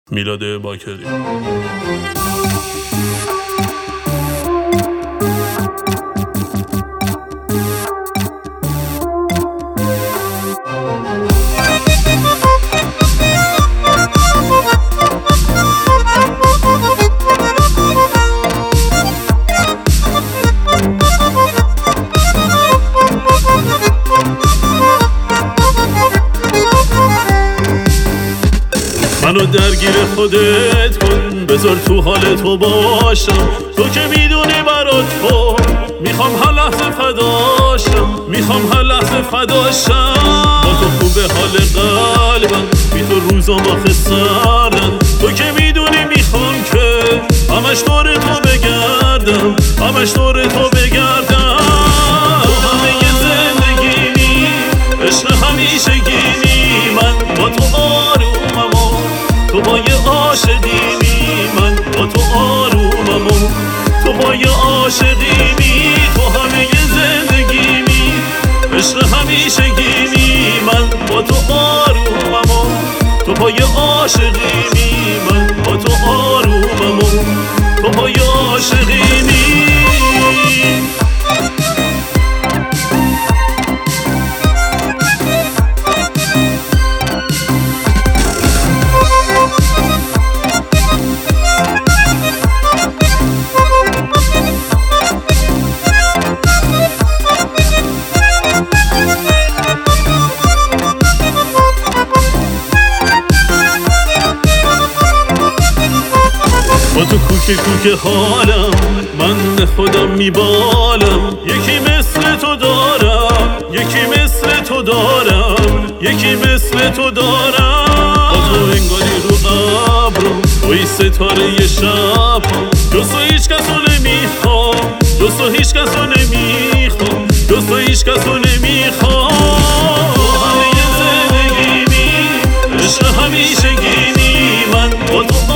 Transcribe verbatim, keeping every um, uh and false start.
میلاد باکری. منو درگیر خودت کن، بذار تو حال تو باشم. تو که میدونی برات تو میخوام هر لحظه فداشم، میخوام هر لحظه فداشم. با تو خوبه حال قلبم، بی تو روزام آخه سردن. تو که میدونی میخوام که همش دور تو بگردم، همش دور تو بگردم. تو همه زندگیمی، عشق همیشگینی. من با تو آرومم، تو با یه عاشقیمی. من با تو آرومم و تو با یه عاشقیمی. تو همه زندگیمی، عشق همیشگیمی. من با تو آرومم و تو با یه عاشقیمی. من با تو آرومم و تو با یه عاشقیمی. با تو کوک کوک حالم، من خودم میبالم. یکی مثل تو دارم، یکی مثل تو دارم، یکی مثل تو دارم. با تو انگاری رو ابرم، توی ستاره شب. جز تو هیچ کسو نمیخوام، جز تو هیچ کسو نمیخوام، جز تو هیچ کسو نمیخوام. تو همه زندگیمی، عشق همیشگینی. من با تو